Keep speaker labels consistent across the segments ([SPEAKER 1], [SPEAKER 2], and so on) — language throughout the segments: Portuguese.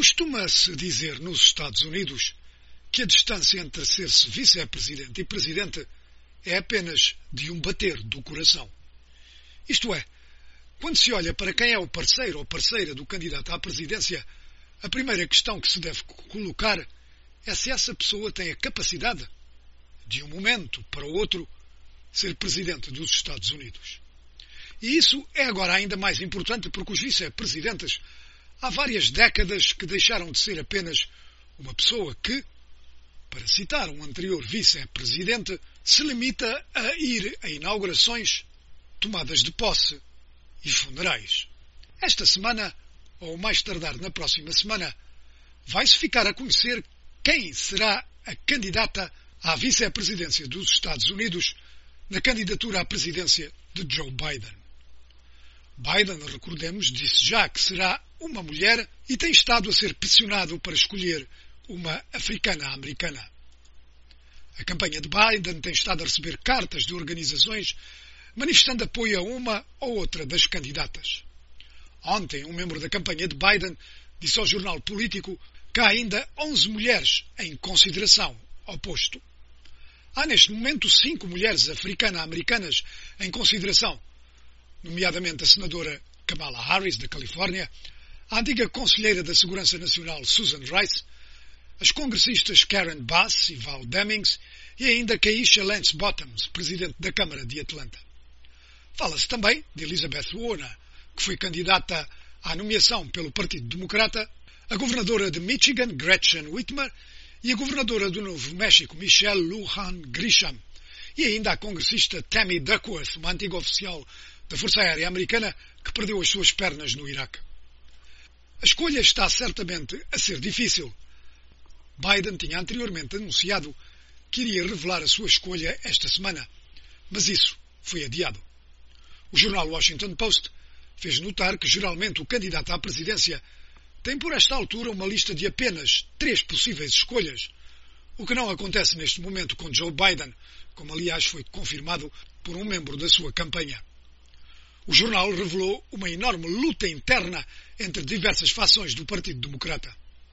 [SPEAKER 1] Costuma-se dizer nos Estados Unidos que a distância entre ser-se vice-presidente e presidente é apenas de um bater do coração. Isto é, quando se olha para quem é o parceiro ou parceira do candidato à presidência, a primeira questão que se deve colocar é se essa pessoa tem a capacidade, de um momento para o outro, ser presidente dos Estados Unidos. E isso é agora ainda mais importante porque os vice-presidentes há várias décadas que deixaram de ser apenas uma pessoa que, para citar um anterior vice-presidente, se limita a ir a inaugurações, tomadas de posse e funerais. Esta semana, ou mais tardar na próxima semana, vai-se ficar a conhecer quem será a candidata à vice-presidência dos Estados Unidos na candidatura à presidência de Joe Biden. Biden, recordemos, disse já que será uma mulher e tem estado a ser pressionado para escolher uma africana-americana. A campanha de Biden tem estado a receber cartas de organizações manifestando apoio a uma ou outra das candidatas. Ontem, um membro da campanha de Biden disse ao jornal Político que há ainda 11 mulheres em consideração ao posto. Há neste momento 5 mulheres africana-americanas em consideração, nomeadamente a senadora Kamala Harris, da Califórnia, a antiga conselheira da Segurança Nacional Susan Rice, as congressistas Karen Bass e Val Demings e ainda Keisha Lance Bottoms, presidente da Câmara de Atlanta. Fala-se também de Elizabeth Warren, que foi candidata à nomeação pelo Partido Democrata, a governadora de Michigan, Gretchen Whitmer, e a governadora do Novo México, Michelle Lujan Grisham, e ainda a congressista Tammy Duckworth, uma antiga oficial da Força Aérea Americana que perdeu as suas pernas no Iraque. A escolha está certamente a ser difícil. Biden tinha anteriormente anunciado que iria revelar a sua escolha esta semana, mas isso foi adiado. O jornal Washington Post fez notar que geralmente o candidato à presidência tem por esta altura uma lista de apenas 3 possíveis escolhas, o que não acontece neste momento com Joe Biden, como aliás foi confirmado por um membro da sua campanha. O jornal revelou uma enorme luta interna entre diversas fações do Partido Democrata.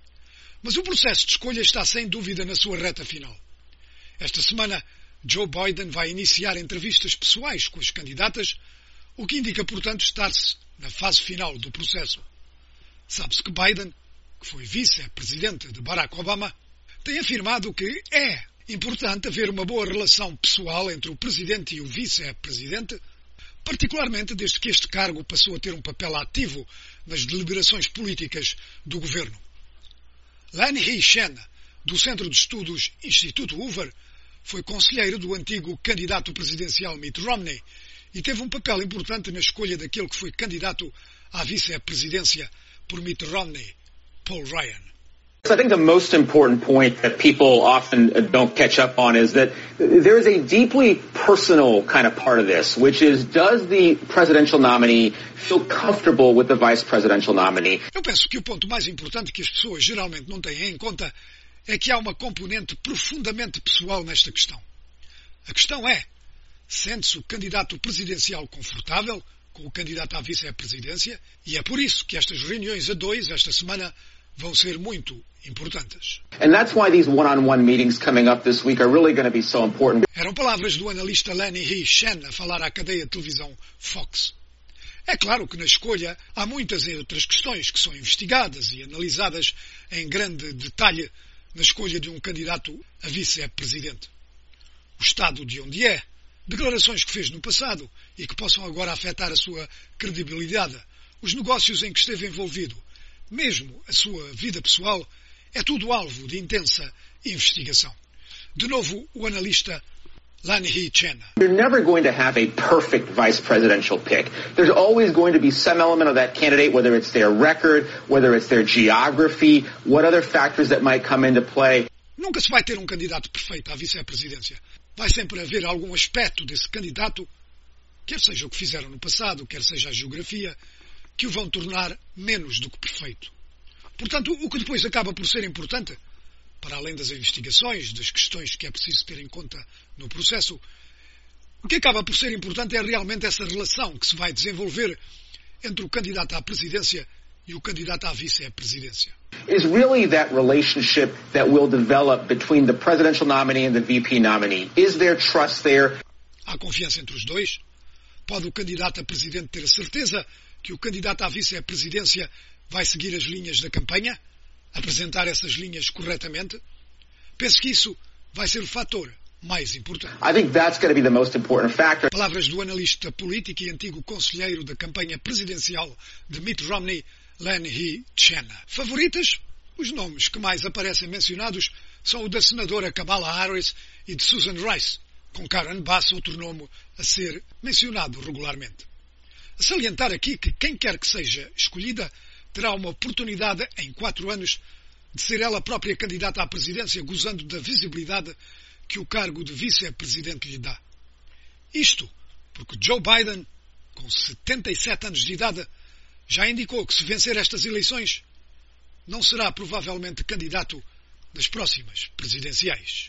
[SPEAKER 1] Mas o processo de escolha está sem dúvida na sua reta final. Esta semana, Joe Biden vai iniciar entrevistas pessoais com as candidatas, o que indica, portanto, estar-se na fase final do processo. Sabe-se que Biden, que foi vice-presidente de Barack Obama, tem afirmado que é importante haver uma boa relação pessoal entre o presidente e o vice-presidente, particularmente desde que este cargo passou a ter um papel ativo nas deliberações políticas do governo. Lanhee Chen, do Centro de Estudos Instituto Hoover, foi conselheiro do antigo candidato presidencial Mitt Romney e teve um papel importante na escolha daquele que foi candidato à vice-presidência por Mitt Romney, Paul Ryan.
[SPEAKER 2] I think the most important point that people often don't catch up on is that there is a deeply personal kind of part of this, which is, does the presidential nominee feel comfortable with the vice presidential nominee?
[SPEAKER 1] Eu penso que o ponto mais importante que as pessoas geralmente não têm em conta é que há uma componente profundamente pessoal nesta questão. A questão é, sente-se o candidato presidencial confortável com o candidato à vice-presidência? E é por isso que estas reuniões a 2, esta semana, vão ser muito importantes.
[SPEAKER 2] And that's why these one-on-one meetings coming up this week are really going to be so important.
[SPEAKER 1] Eram palavras do analista Lanhee Chen a falar à cadeia de televisão Fox. É claro que na escolha há muitas outras questões que são investigadas e analisadas em grande detalhe na escolha de um candidato a vice-presidente. O estado de onde é, declarações que fez no passado e que possam agora afetar a sua credibilidade, os negócios em que esteve envolvido, mesmo a sua vida pessoal, é tudo alvo de intensa investigação. De novo, o analista Lanhee Chen.
[SPEAKER 2] You're never going to have a perfect vice presidential pick. There's always going to be some element of that candidate, whether it's their record, whether it's their geography, what other factors that might come into play.
[SPEAKER 1] Nunca se vai ter um candidato perfeito à vice-presidência. Vai sempre haver algum aspecto desse candidato, quer seja o que fizeram no passado, quer seja a geografia, que o vão tornar menos do que perfeito. Portanto, o que depois acaba por ser importante, para além das investigações, das questões que é preciso ter em conta no processo, o que acaba por ser importante é realmente essa relação que se vai desenvolver entre o candidato à presidência e o candidato à vice-presidência.
[SPEAKER 2] Is really that relationship that will develop between the presidential nominee and the VP nominee? Is there trust there?
[SPEAKER 1] Há confiança entre os dois? Pode o candidato a presidente ter a certeza que o candidato à vice-presidência vai seguir as linhas da campanha? Apresentar essas linhas corretamente? Penso que isso vai ser o fator mais importante.
[SPEAKER 2] I think that's going to be the most important factor.
[SPEAKER 1] Palavras do analista político e antigo conselheiro da campanha presidencial de Mitt Romney, Len He Chen. Favoritas? Os nomes que mais aparecem mencionados são o da senadora Kamala Harris e de Susan Rice, com Karen Bass, outro nome a ser mencionado regularmente. A salientar aqui que quem quer que seja escolhida terá uma oportunidade em 4 anos de ser ela própria candidata à presidência, gozando da visibilidade que o cargo de vice-presidente lhe dá. Isto porque Joe Biden, com 77 anos de idade, já indicou que se vencer estas eleições, não será provavelmente candidato das próximas presidenciais.